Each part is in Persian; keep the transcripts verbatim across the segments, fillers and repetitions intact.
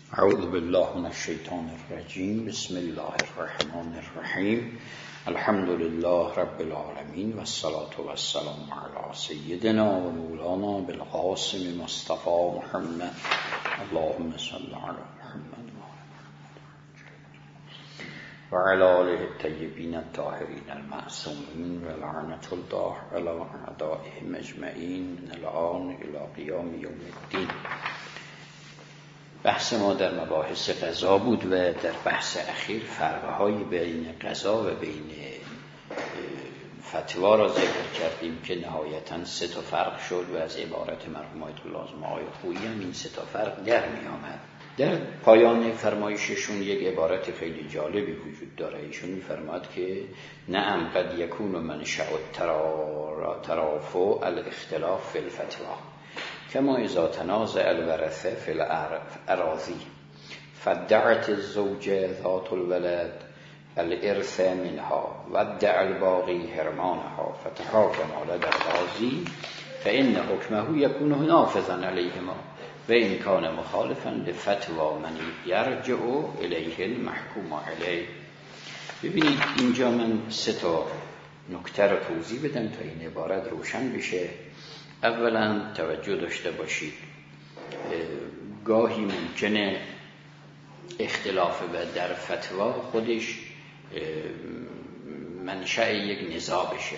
اعوذ بالله من الشیطان الرجیم. بسم الله الرحمن الرحیم. الحمد لله رب العالمین و الصلاة و السلام علی سیدنا و مولانا بالقاسم مصطفى محمد. اللهم صل علی محمد و علی آله الطیبین الطاهرین المعصومین و لعنة الله علی اعدائهم اجمعین من الآن الی قیام یوم الدین. بحث ما در مباحث قضا بود و در بحث اخیر فرق‌های بین قضا و بین فتوا را ذکر کردیم که نهایتاً سه تا فرق شد و از عبارت مرحوم آیت الله اعظم آقای خویی هم این سه تا فرق در می آمد. در پایان فرمایششون یک عبارت خیلی جالبی وجود داره. ایشون می‌فرماد که نعم قد یکون منشأ الترافع الاختلاف فی الفتوا کما اذا تنازع الورثه فی الاراضی فادعت الزوجه ذات الولد الارث منها و ادعى الباقی حرمانها فتحاكم على القاضی فإن حكمه يكون نافذا عليهما و این کان مخالفا لفتوا من یرجع الیه المحکوم علیه. ببینید اینجا من سه تا نکته رو توضیح بدم تا این عبارت روشن بشه. اولا توجه داشته باشید گاهی ممکنه اختلاف و در فتوا خودش منشأ یک نزاع بشه.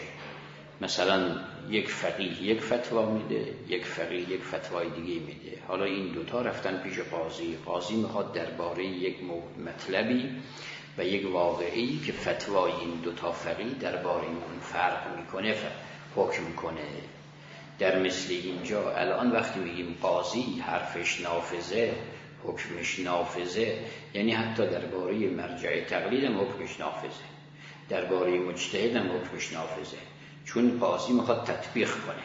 مثلا یک فقیه یک فتوا میده، یک فقیه یک فتوای دیگه میده. حالا این دوتا رفتن پیش قاضی، قاضی میخواد درباره یک مطلبی و یک واقعی که فتوای این دوتا فقیه درباره اون فرق میکنه حکم کنه. در مثل اینجا الان وقتی میگیم قاضی حرفش نافذه، حکمش نافذه، یعنی حتی درباره مرجع تقلید هم حکمش نافذه، درباره مجتهد هم حکمش نافذه، چون قاضی میخواد تطبیق کنه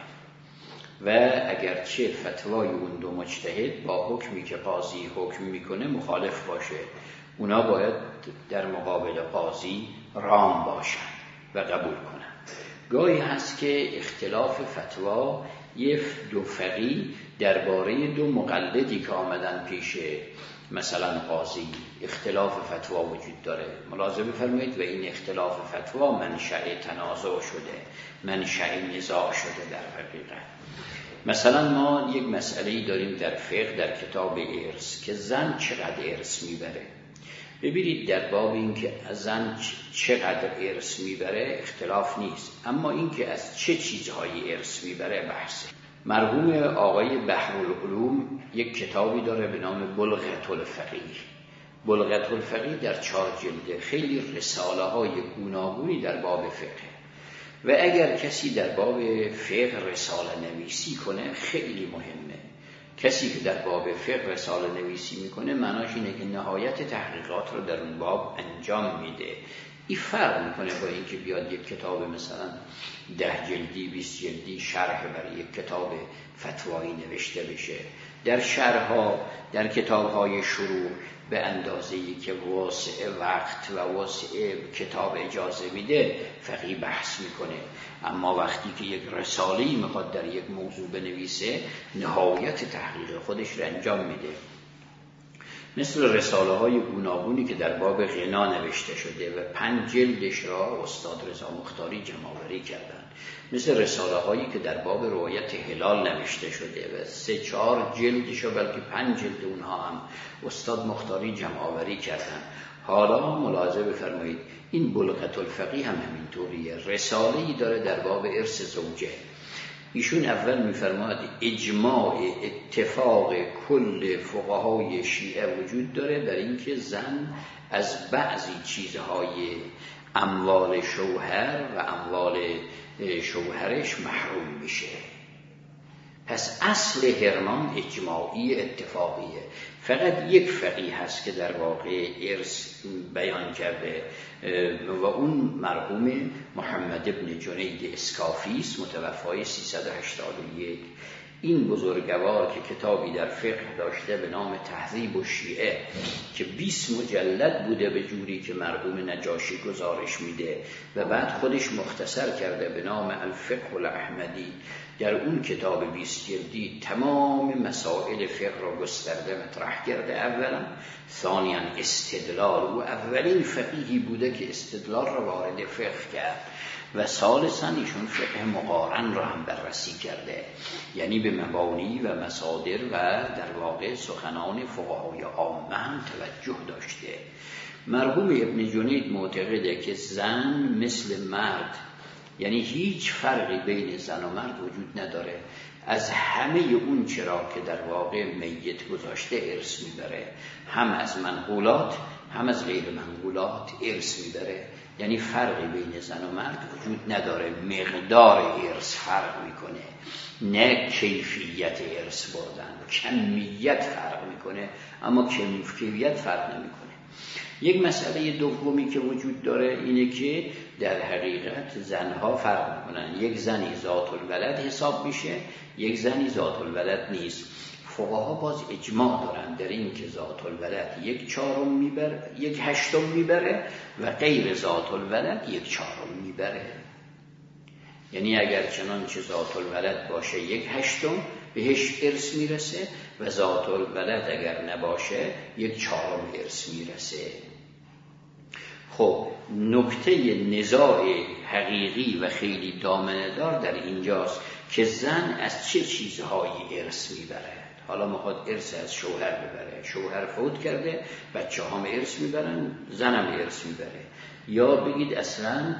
و اگرچه فتوای اون دو مجتهد با حکمی که قاضی حکم میکنه مخالف باشه، اونا باید در مقابل قاضی رام باشن و قبول کنن. گاهی هست که اختلاف فتوا یک دو فقیه درباره دو مقلدی که آمدن پیش مثلا قاضی اختلاف فتوا وجود داره. ملاحظه بفرمایید و این اختلاف فتوا منشأ تنازع شده، منشأ نزاع شده. در حقیقت مثلا ما یک مسئله‌ای داریم در فقه در کتاب ارث که زن چقدر ارث میبره. ببینید در باب این که زن چقدر ارث میبره اختلاف نیست، اما این که از چه چیزهایی ارث میبره بحثه. مرحوم آقای بحرالعلوم یک کتابی داره به نام بلغة الفقیه. بلغة الفقیه در چهار جلده خیلی رساله های گوناگونی در باب فقه و اگر کسی در باب فقه رساله نویسی کنه خیلی مهمه. کسی که در باب فقه رساله نویسی میکنه معناش اینه که نهایت تحقیقات رو در اون باب انجام میده. این فرق میکنه با اینکه بیاد یک کتاب مثلا ده جلدی بیست جلدی شرح برای یک کتاب فتوایی نوشته بشه. در شرحها در کتابهای شروع به اندازه‌ای که واسع وقت و واسع کتاب اجازه میده فقیه بحث میکنه، اما وقتی که یک رساله‌ای میخواد در یک موضوع بنویسه نهایت تحقیق خودش رو انجام میده. مثل رساله های گوناگونی که در باب غنا نوشته شده و پنج جلدش را استاد رضا مختاری جمع‌آوری کردن. مثل رساله هایی که در باب رؤیت هلال نوشته شده و سه چهار جلدش و بلکه پنج جلد اونها هم استاد مختاری جمع‌آوری کردن. حالا ملاحظه بفرمایید این بلغة الفقیه هم همینطوریه. رساله‌ای داره در باب ارث زوجه. ایشون اول میفرماد اجماع اتفاق کل فقهای شیعه وجود داره در اینکه زن از بعضی چیزهای اموال شوهر و اموال شوهرش محروم میشه. پس اصل حرمان اجماعی اتفاقیه. فقط یک فقیه هست که در واقع ارث بیان کرده و اون مرحوم محمد ابن جنید اسکافی است، متوفای سیصد و هشتاد و یک. این بزرگوار که کتابی در فقه داشته به نام تهذیب الشیعه که بیست مجلد بوده به جوری که مرحوم نجاشی گزارش میده و بعد خودش مختصر کرده به نام الفقه الاحمدی در اون کتاب بیست جلدی تمام مسائل فقه را گسترده مطرح کرده. اولا، ثانیاً استدلال، و اولین فقیهی بوده که استدلال را وارد فقه کرد، و ثالثاً ایشون فقه مقارن را هم بررسی کرده، یعنی به مبانی و مصادر و در واقع سخنان فقهای عامه هم توجه داشته. مرحوم ابن جنید معتقده که زن مثل مرد، یعنی هیچ فرقی بین زن و مرد وجود نداره، از همه اون چرا که در واقع میت گذاشته ارث میبره، هم از منقولات هم از غیر منقولات ارث میبره. یعنی فرقی بین زن و مرد وجود نداره، مقدار ارث فرق میکنه، نه کیفیت ارث بردن. کمیت فرق میکنه اما کیفیت فرق نمیکنه. یک مسئله دومی که وجود داره اینه که در حقیقت زنها فرق میکنن، یک زنی ذات الولد حساب میشه، یک زنی ذات الولد نیست. فقها باز اجماع دارن در این که ذات الولد یک چهارم میبره، یک هشتم میبره، و غیر ذات الولد یک چهارم میبره. یعنی اگر چنانچه ذات الولد باشه یک هشتم بهش ارث میرسه، و ذات الولد اگر نباشه یک چهارم ارث میرسه. خب نکته نزاع حقیقی و خیلی دامنه‌دار در اینجاست که زن از چه چیزهایی ارث میبره. حالا میخواد ارث از شوهر ببره، شوهر فوت کرده، بچه هم ارث میبرن، زنم ارث میبره. یا بگید اصلا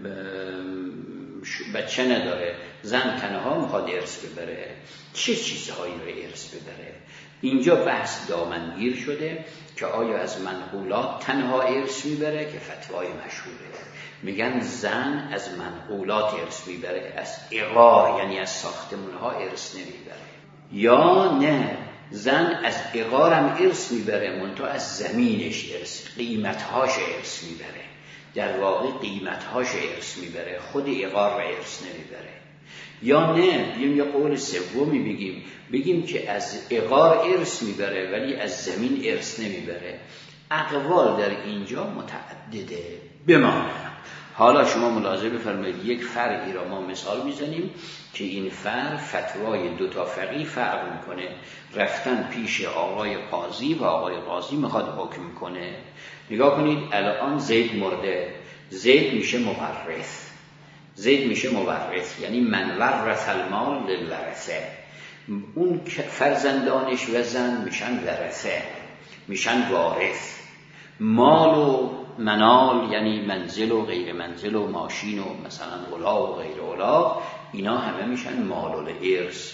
بچه نداره، زن تنها میخواد ارث ببره، چه چیزهایی رو ارث ببره. اینجا بحث دامنگیر شده که آیا از منقولات تنها ارث میبره، که فتوای مشهوره، میگن زن از منقولات ارث میبره، از عقار یعنی از ساختمونها ارث نمیبره. یا نه، زن از عقارم ارث میبره منتها از زمینش ارث، قیمتهاش ارث میبره. در واقع قیمتهاش ارث میبره، خود عقار را ارث نمیبره. یا نه، بیم یه قول سومی بگیم، بگیم که از عقار ارث میبره ولی از زمین ارث نمیبره. اقوال در اینجا متعدده. بمانه حالا شما ملاحظه بفرمایید، یک فرعی را ما مثال میزنیم که این فرع فتوای دو تا فقیه فرق میکنه. رفتن پیش آقای قاضی و آقای قاضی میخواد حکم کنه. نگاه کنید، الان زید مرده، زید میشه مورث، زید میشه مورث یعنی من ورث المال للورثه. اون فرزندانش و زن میشن ورثه، میشن وارث. مال و منال یعنی منزل و غیر منزل و ماشین و مثلا الاغ و غیر الاغ، اینا همه میشن مال الارث.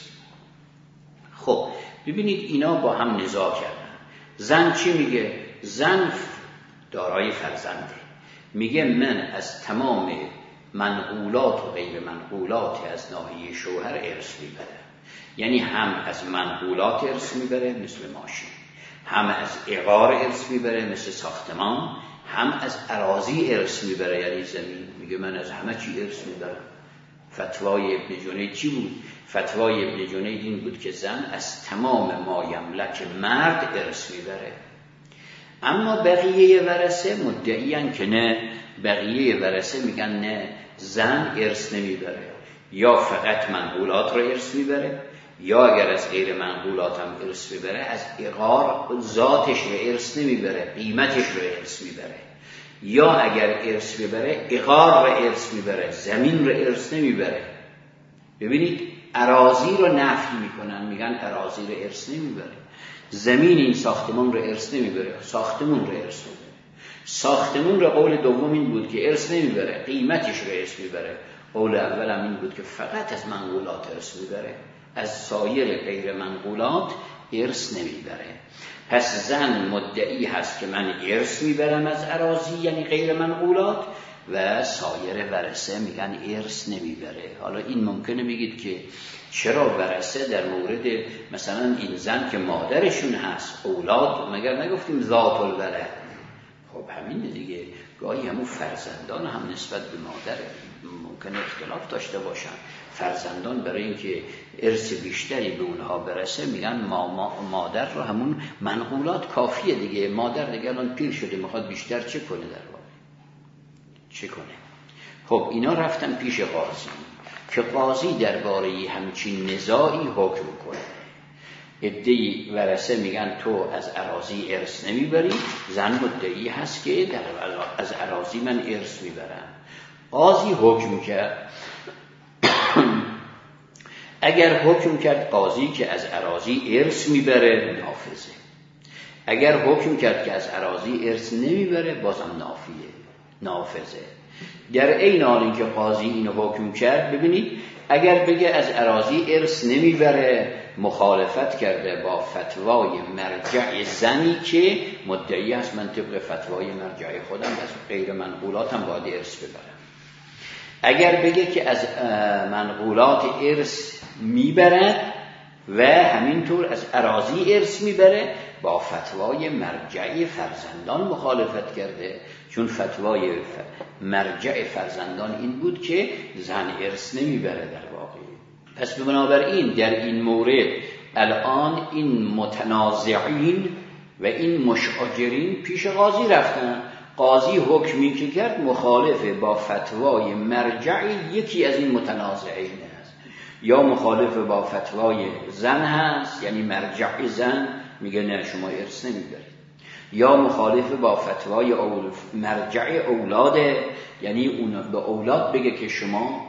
خب ببینید اینا با هم نزاع کردن. زن چی میگه؟ زن دارای فرزنده، میگه من از تمام منقولات و غیر منقولات از ناحیه شوهر ارث میبره. یعنی هم از منقولات ارث میبره مثل ماشین، هم از عقار ارث میبره مثل ساختمان، هم از اراضی ارث میبره یعنی زمین. میگه من از همه چی ارث میبرم. فتوای ابن جنید چی بود؟ فتوای ابن جنید این بود که زن از تمام ما یملک مرد ارث میبره. اما بقیه ورثه مدعیان که نه، بقیه ورثه میگن نه، زن ارث نمیبره، یا فقط منقولات رو ارث میبره، یا اگر از غیر منقولات هم ارث میبره از عقار ذاتش رو ارث نمیبره، قیمتش رو ارث میبره. یا اگر ارث میبره عقار رو ارث میبره، زمین رو ارث نمیبره. ببینید اراضی رو نفی میکنن، میگن اراضی رو ارث نمیبره، زمین این ساختمان رو ارث نمیبره، ساختمون رو ارث میبره. ساختمون رو قول دوم این بود که ارث نمیبره، قیمتش رو ارث میبره. قول اول هم این بود که فقط از منقولات ارث میبره، از سایر غیر منقولات ارث نمیبره. پس زن مدعی هست که من ارث میبرم از اراضی یعنی غیر منقولات، و سایر ورثه میگن ارث نمیبره. حالا این ممکنه بگید که چرا ورثه در مورد مثلا این زن که مادرشون هست اولاد، مگر نگفتیم ذات الولد؟ خب همین دیگه، گاهی همون فرزندان هم نسبت به مادر ممکنه اختلاف داشته باشن. فرزندان برای اینکه ارث بیشتری به اونها برسه میگن ما, ما مادر رو همون منقولات کافیه دیگه، مادر دیگه الان پیر شده میخواد بیشتر چه کنه، در واقع چه کنه. خب اینا رفتن پیش قاضی. که قاضی درباره همچین نزاعی حکم کنه. عده‌ای ورثه میگن تو از اراضی ارث نمیبری، زن مدعی هست که در از اراضی من ارث میبرم. قاضی حکم کرد اگر حکم کرد قاضی که از اراضی ارث میبره نافذه، اگر حکم کرد که از اراضی ارث نمیبره بازم نافیه نافذه. در عین حال اینکه قاضی اینو حکم کرد، ببینید اگر بگه از اراضی ارث نمیبره مخالفت کرده با فتوای مرجع زنی که مدعی است من طبق فتوای مرجع خودم از غیر منقولاتم باید ارث ببرم. اگر بگه که از منقولات ارث میبرد و همینطور از اراضی ارث میبره، با فتوای مرجع فرزندان مخالفت کرده، چون فتوای مرجع فرزندان این بود که زن ارث نمیبره در واقع. پس بنابراین در این مورد الان این متنازعین و این مشاجرین پیش قاضی رفتن. قاضی حکمی که کرد مخالف با فتوای مرجع یکی از این متنازعین است، یا مخالف با فتوای زن هست، یعنی مرجع زن میگه نه شما ارث نمیبرید، یا مخالف با فتوای اول مرجع اولاده، یعنی اون به اولاد بگه که شما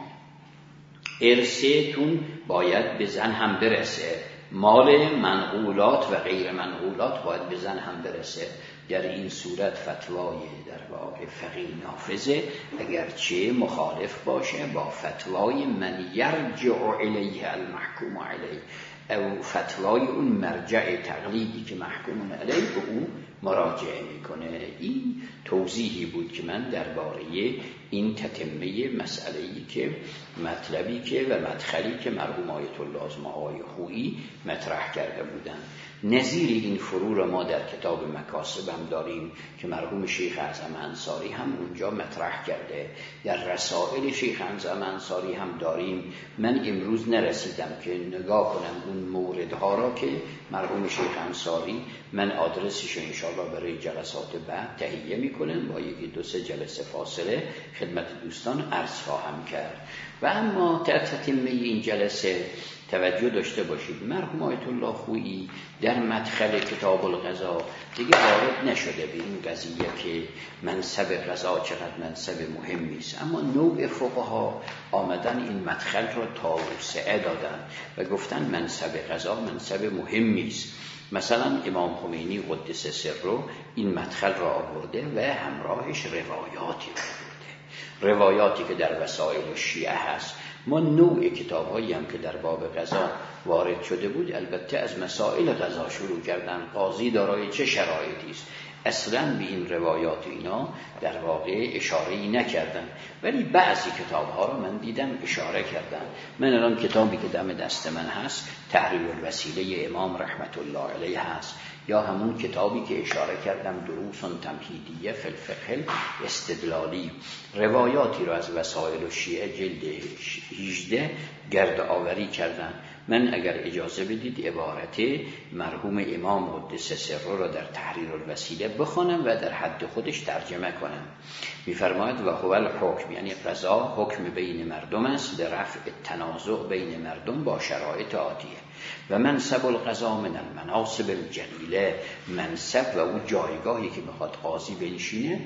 ارثتون باید به زن هم برسه، مال منقولات و غیر منقولات باید به زن هم برسه. در این صورت فتوای در واقع فقیه نافذه، اگرچه مخالف باشه با فتوای من یرجع الیه المحکوم علیه، او فتوای اون مرجع تقلیدی که محکوم علیه به او مراجعه میکنه. این توضیحی بود که من درباره این تتمه مسئله‌ای که مطلبی که و مدخلی که مرحوم آیت الله اعظم آقای خویی مطرح کرده بودند. نظیر این فرو را ما در کتاب مکاسب هم داریم که مرحوم شیخ اعظم انصاری هم اونجا مطرح کرده، در رسائل شیخ اعظم انصاری هم داریم. من امروز نرسیدم که نگاه کنم اون موردها را که مرحوم شیخ انصاری، من آدرسش انشاءالله برای جلسات بعد تهیه میکنم، با یکی دو سه جلسه فاصله خدمت دوستان عرض خواهم کرد. و اما در تتمه این جلسه توجه داشته باشید مرحوم آیت الله خویی در مدخل کتاب القضا دیگه وارد نشده به این قضیه که منصب قضا چقدر منصب مهمی است، اما نوع فقها آمدن این مدخل را توسعه دادن و گفتن منصب قضا منصب مهمی است. مثلا امام خمینی قدس سره این مدخل را آورده و همراهش روایاتی آورده، روایاتی که در وسائل شیعه هست. ما نوع کتاب‌هایی هم که در باب قضا وارد شده بود البته از مسائل قضا شروع کردن، قاضی دارای چه شرایطی است، اصلا به این روایات اینا در واقع اشاره‌ای نکردن، ولی بعضی کتاب‌ها رو من دیدم اشاره کردن. من الان کتابی که دم دست من هست تحریر الوسیله امام رحمت الله علیه هست، یا همون کتابی که اشاره کردم دروس تمهیدیه فی الفقه استدلالی، روایاتی رو از وسائل شیعه جلد هجده گرد آوری کردن. من اگر اجازه بدید عبارت مرحوم امام قدس سره را در تحریر الوسیله بخوانم و در حد خودش ترجمه کنم. می‌فرماید و هو الحکم، یعنی قضا حکم بین مردم است به رفع تنازع بین مردم با شرایط آتیه. و منصب القضا من المناصب الجلیله، منصب و اون جایگاهی که میخواد قاضی بنشینه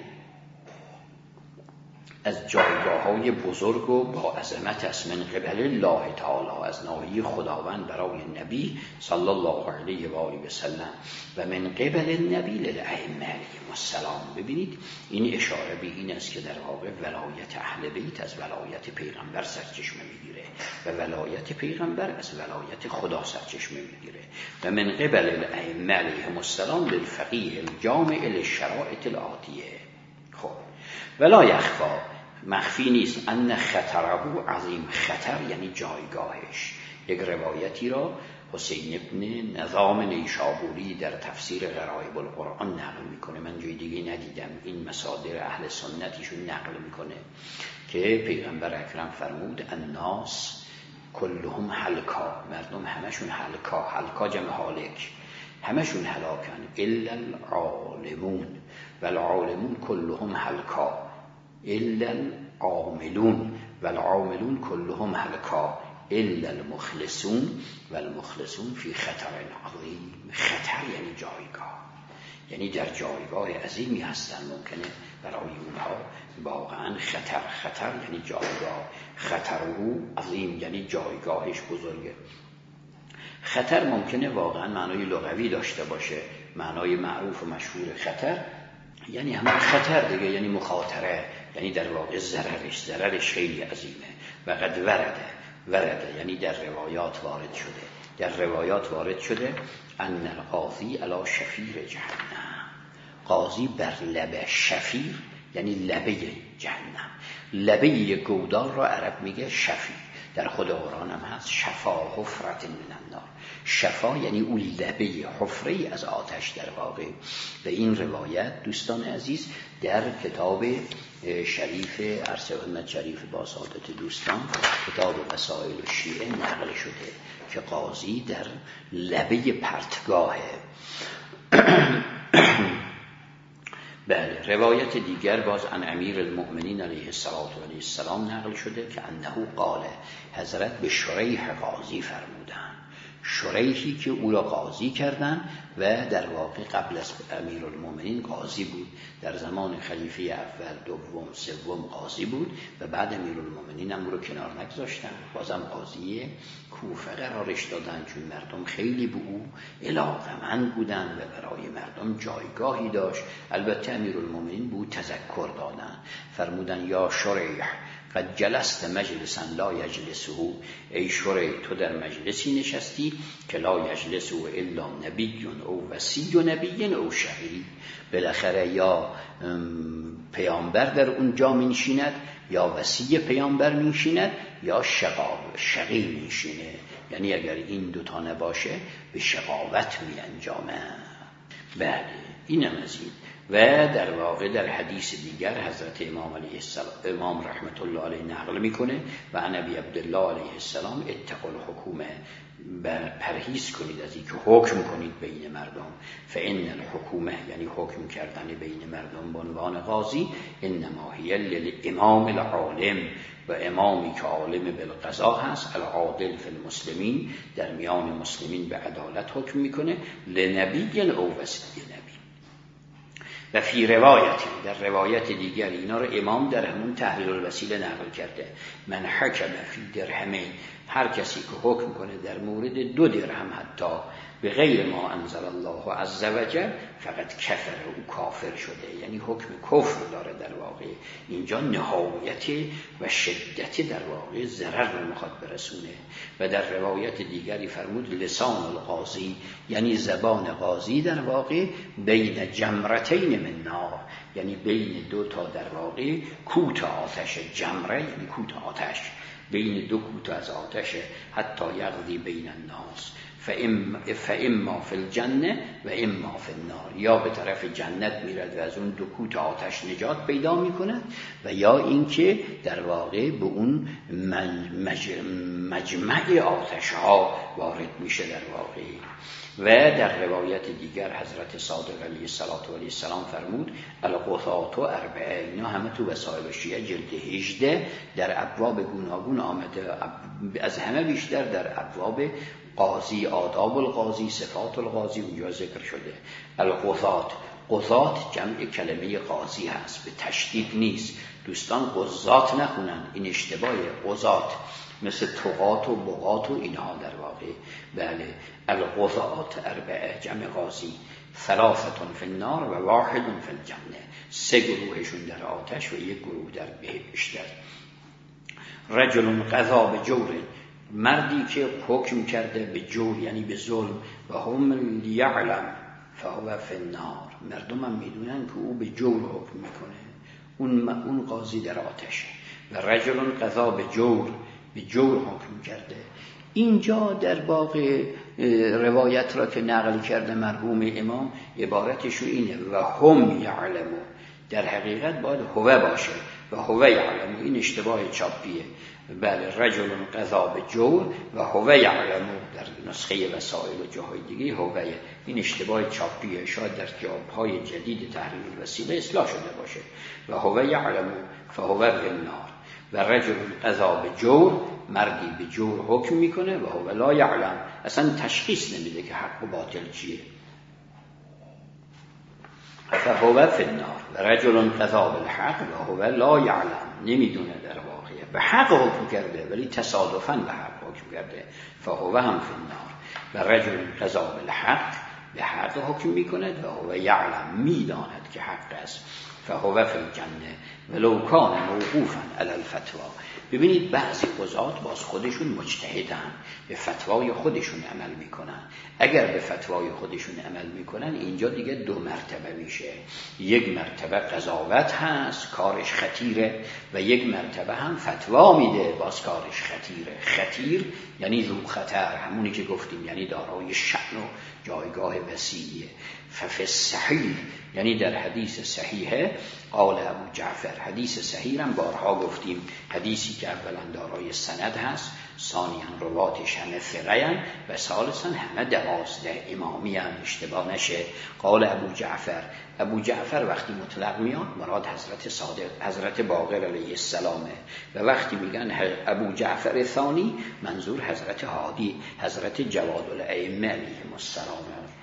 از جایگاه‌های بزرگ و با عظمت است، من قبل الله تعالی، از ناحیه خداوند برای نبی صلی الله علیه و آله و سلم، و من قبل النبی للائمه علیهم السلام. ببینید این اشاره به این است که در واقع ولایت اهل بیت از ولایت پیغمبر سرچشمه میگیره و ولایت پیغمبر از ولایت خدا سرچشمه میگیره. و من قبل الائمه علیهم السلام للفقیه الجامع للشرائط الآتیه. خب ولا یخفا، مخفی نیست، ان خطره عظیم، خطر یعنی جایگاهش. یک روایتی را حسین ابن نظام نیشابوری در تفسیر غرایب القرآن نقل میکنه، من جای دیگه ندیدم، این مصادر اهل سنتیشون نقل میکنه که پیغمبر اکرم فرمود الناس کلهم هلکا، مردم همشون هلکا، هلکا جمع هالک، همشون هلاکن، الا العالمون، و العالمون کلهم هلکا الا العاملون، و العاملون کلهم هلکا الا المخلصون و المخلصون فی خطر عظیم. خطر یعنی جایگاه، یعنی در جایگاه عظیمی هستن، ممکنه برای اونها واقعا خطر. خطر یعنی جایگاه، خطر او عظیم یعنی جایگاهش بزرگه. خطر ممکنه واقعا معنای لغوی داشته باشه، معنای معروف و مشهور خطر یعنی همون خطر دیگه، یعنی مخاطره، یعنی در واقع ضررش ضررش خیلی عظیمه. و قد ورده ورده یعنی در روایات وارد شده، در روایات وارد شده ان القاضی علی شفیر جهنم، قاضی بر لبه، شفیر یعنی لبه جهنم. لبه یک گودال را عرب میگه شفیر، در خود قرآن هم هست شفا حفرت من النار. شفا یعنی اون لبه حفره از آتش در واقع. و این روایت دوستان عزیز در کتاب شریف عرص حکمت شریف با سعادت دوستان، کتاب وسائل الشیعه نقل شده که قاضی در لبه پرتگاهه. بله. روایت دیگر باز عن امیر المؤمنین علیه السلام نقل شده که انه قال، حضرت به شریح قاضی فرمودن، شریحی که او را قاضی کردن و در واقع قبل از امیر المؤمنین قاضی بود، در زمان خلیفه اول دوم سوم قاضی بود و بعد امیر المؤمنین هم او رو کنار نگذاشتن، بازم قاضی کوفه قرارش دادن، چون مردم خیلی به او علاقه‌مند بودن و برای مردم جایگاهی داشت. البته امیر المؤمنین به او تذکر دادن، فرمودن یا شریح قد جلست مجلسا لا یجلسه، ای شریح تو در مجلسی نشستی که لا یجلسه الا نبی او وصی نبی او شقی. بالاخره یا پیامبر در اونجا میشیند، یا وصی پیامبر میشیند، یا شقا شقی میشینه، یعنی اگر این دوتا نباشه به شقاوت میانجامه. بله اینم از این. و در واقع در حدیث دیگر حضرت امام علیه السلام امام رحمت الله علیه نقل میکنه و عن ابی عبدالله علیه السلام اتقوا الحکومه، پرهیز کنید از این که حکم کنید بین مردم. فان الحکومه یعنی حکم کردن بین مردم به عنوان قاضی، انما هی للامام العالم، و امامی که عالم بالقضا هست، العادل فی المسلمین، در میان مسلمین به عدالت حکم میکنه، لنبی او وصی نبی. و فی روایتی، در روایت دیگر اینا رو امام در همون تحلیل الوسیله نقل کرده، من حکم فی درهمین، هر کسی که حکم کنه در مورد دو درهم حتی به غیر ما انزل الله عز وجل فقط کفر، او کافر شده، یعنی حکم کفر داره در واقع. اینجا نهایت و شدت در واقع ضرر رو میخواد برسونه. و در روایت دیگری فرمود لسان القاضی، یعنی زبان قاضی در واقع بین جمرتین من نار، یعنی بین دو تا در واقع کوت آتش. جمره یعنی کوت آتش، بین دو کوت از آتش، حتی یقضی بین الناس فاما فی الجنه و اما فی النار، یا به طرف جنت میرد و از اون دو کوت آتش نجات پیدا میکند، و یا اینکه در واقع به اون مج... مجمع آتش ها وارد میشه در واقع. و در روایت دیگر حضرت صادق علیه السلام فرمود القضاة اربعه، اینا همه تو وسائل شیعه جلد هجده در ابواب گوناگون آمده، از همه بیشتر در ابواب قاضی، آداب القاضی، صفات القاضی اونجا ذکر شده. القضاة، قضاة جمع کلمه قاضی هست، به تشدید نیست، دوستان قضات نخونن، این اشتباهه. قضات مثل طغات و بغات و اینها در واقع. بله القضاة اربعه جمع قاضی، ثلاثتون فی النار و واحدون فی الجنه، سه گروهشون در آتش و یک گروه در بهشت. رجل قضا به جور، مردی که حکم کرده به جور یعنی به ظلم، و هم یعلم فهو فی النار، مردم هم میدونن که او به جور حکم میکنه، اون اون قاضی در آتشه. و رجل قضا به جور، به جور حکم کرده. اینجا در واقع روایت را که نقل کرده مرحوم امام عبارتشو اینه و هم یعلمون، در حقیقت باید هوه باشه و هوه یعلمون، این اشتباه چاپیه. بله رجل قضا به جور و هوه یعلمون، در نسخه وسائل و جاهای دیگه هوه، این اشتباه چاپیه، شاید در جوابهای جدید تحلیل الوسیله اصلاح شده باشه. و هوه یعلمون فهوه فی النار. و رجل قضا به جور، مردی به جور حکم میکنه و هو لا یعلم، اصلا تشخیص نمیده که حق و باطل چیه. فهو فی النار و رجل قضا بالحق و هو لا یعلم، نمیدونه در واقع به حق حکم کرده ولی تصادفاً به حق حکم کرده، فهو هم فی النار و رجل قضا بالحق، به حق حکم میکند و هو یعلم، میداند که حق است، فهو فی الجنه ولو کان موقوفا علی الفتوی. ببینید بعضی قضات باز خودشون مجتهدن، به فتوای خودشون عمل میکنن. اگر به فتوای خودشون عمل میکنن اینجا دیگه دو مرتبه میشه، یک مرتبه قضاوت هست کارش خطیره و یک مرتبه هم فتوا میده باز کارش خطیره. خطیر یعنی ذو خطر، همونی که گفتیم یعنی دارای شأن و جایگاه وسیعیه. ففی الصحیح یعنی در حدیث صحیحه، قال ابو جعفر، حدیث صحیح هم بارها گفتیم، حدیثی که اولا دارای سند هست، ثانیاً رواتش همه ثقه‌اند و ثالثاً همه دوازده امامی هم، اشتباه نشه. قال ابو جعفر، ابو جعفر وقتی مطلق میاد مراد حضرت صادق، حضرت باقر علیه السلامه، و وقتی میگن ابو جعفر ثانی منظور حضرت هادی، حضرت جواد الائمه علیهم السلام.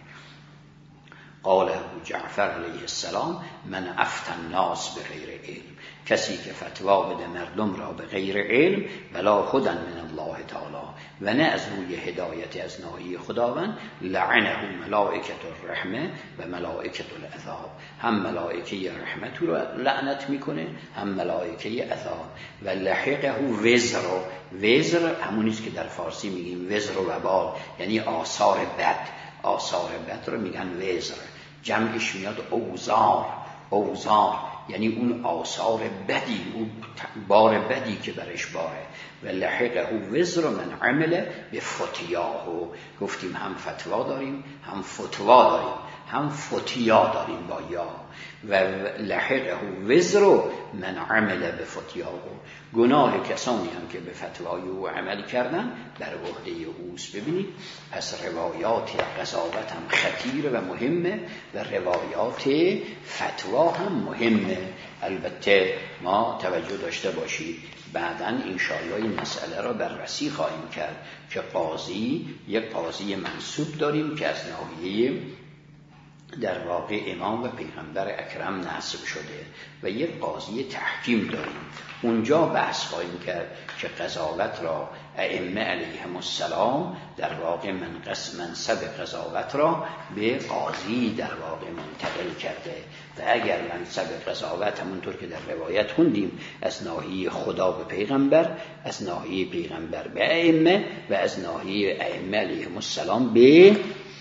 قال ابو جعفر علیه السلام من افتى الناس بغیر علم، کسی که فتوا بده مردم را به غیر علم، ولا هدی من الله تعالی، و نه از روی هدایت از ناحیه خداوند، لعنه ملائکه الرحمه و ملائکه العذاب، هم ملائکه رحمت رو لعنت میکنه هم ملائکه عذاب. و لحقه وزر، وزر همونیست که در فارسی میگیم وزر و وبال، یعنی آثار بد، آثار بد رو میگن وزر، جمعش میاد اوزار، اوزار یعنی اون آثار بدی، اون بار بدی که برش باره. و لحقه وزر من عمل به فتیاه، گفتیم هم فتوا داریم هم فتوا داریم هم فتیا داریم با یا. و لحقه وزر من عمل به فتیاه، گناه کسانی هم که به فتوای او عمل کردن در عهده اوست. ببینید پس روایات قضاوت هم خطیر و مهمه و روایات فتوا هم مهمه. البته ما توجه داشته باشید بعداً انشاءالله این مسئله را بررسی خواهیم کرد که قاضی، یک قاضی منصوب داریم که از ناحیه در واقع امام و پیغمبر اکرم نصب شده و یک قاضی تحکیم داریم. اونجا بحث خواهیم کرد که قضاوت را ائمه علیهم السلام در واقع منقسم منصب قضاوت را به قاضی در واقع منتقل کرده و اگر منصب قضاوت همونطور که در روایت خوندیم از ناحیه خدا به پیغمبر، از ناحیه پیغمبر به ائمه و از ناحیه ائمه علیهم السلام به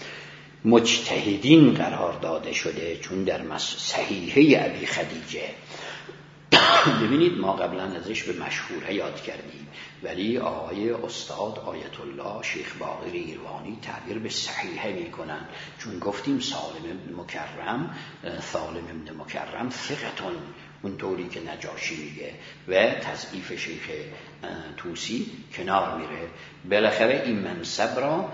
مجتهدین قرار داده شده، چون در صحیحه ابی خدیجه ببینید ما قبلا ازش به مشهوره یاد کردیم، ولی آقای استاد آیت الله شیخ باقر ایروانی تعبیر به صحیحه میکنن، چون گفتیم سالم ابن مکرم، سالم ابن مکرم ثقتون، اونطوری که نجاشی میگه و تضعیف شیخ توسی کنار میره. بالاخره این منصب را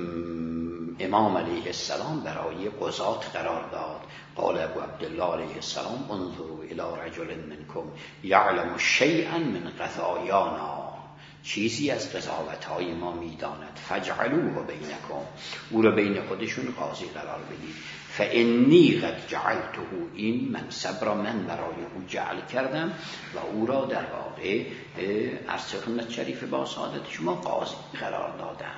امام علیه السلام برای قضات قرار داد. قال ابو عبدالله علیه السلام انظروا الی رجل منکم یعلم شیئا من قضایانا، چیزی از قضاوت‌های ما میداند، فجعلوه بینکم، او را بین خودشون قاضی قرار بدید. فانی قد جعلته، این منصب را من برای او جعل کردم و او را در واقع عرض خدمت شریف با سعادت شما قاضی قرار دادم.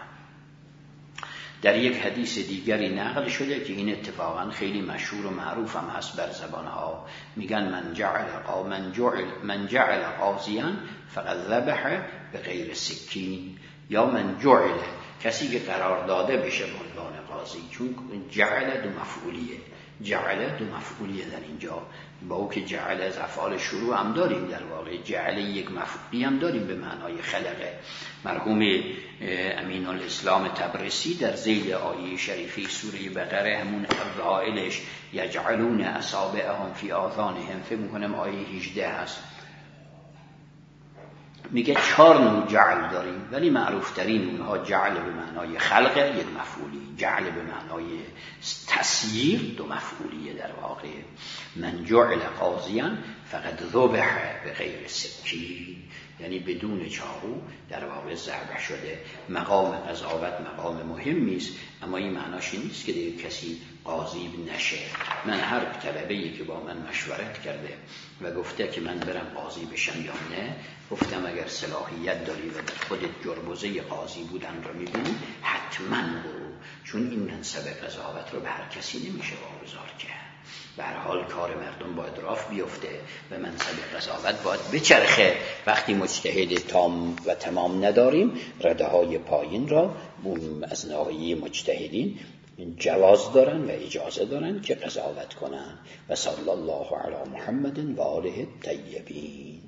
در یک حدیث دیگری نقل شده که این اتفاقا خیلی مشهور و معروف هم هست بر زبانها، میگن من جعل من جعل من جعل قاضیان فقط ذبح به غیر سکین، یا من جعل، کسی که قرار داده بشه به عنوان قاضی، چون جعل دو مفعولیه، جعل دو مفعولیه در اینجا، با او که جعل از افعال شروع هم داریم، در واقع جعل یک مفعولی هم داریم به معنای خلقه. مرحوم امین الاسلام تبرسی در ذیل آیه شریفی سوره بقره همون اوائلش یجعلون اصابعهم فی آذانهم، فکر می‌کنم آیه هجده هست، میگه چهار نوع جعل داریم، ولی معروف ترین اونها جعل به معنای خلق، یک مفعولی، جعل به معنای تسییر، دو مفعولیه در واقع. من جعل قاضیاً فقد ذبح به غیر سکین، یعنی بدون چاقو در واقع ذبح شده. مقام قضاوت مقام مهمی است، اما این معناش نیست که دیگه کسی قاضی نشه. من هر طلبه‌ای که با من مشورت کرده و گفته که من برم قاضی بشم یا نه، گفتم اگر صلاحیت داری و در خودت جربوزه قاضی بودن رو می‌بینی حتما برو، چون این منصب قضاوت رو به هر کسی نمیشه واگذار کرد. به هر حال کار مردم باید راه بیفته و منصب قضاوت باید بچرخه. وقتی مجتهد تام و تمام نداریم، رده های پایین را از ناحیه مجتهدین جواز دارن و اجازه دارن که قضاوت کنن. و صلی الله علی محمد و آله الطیبین.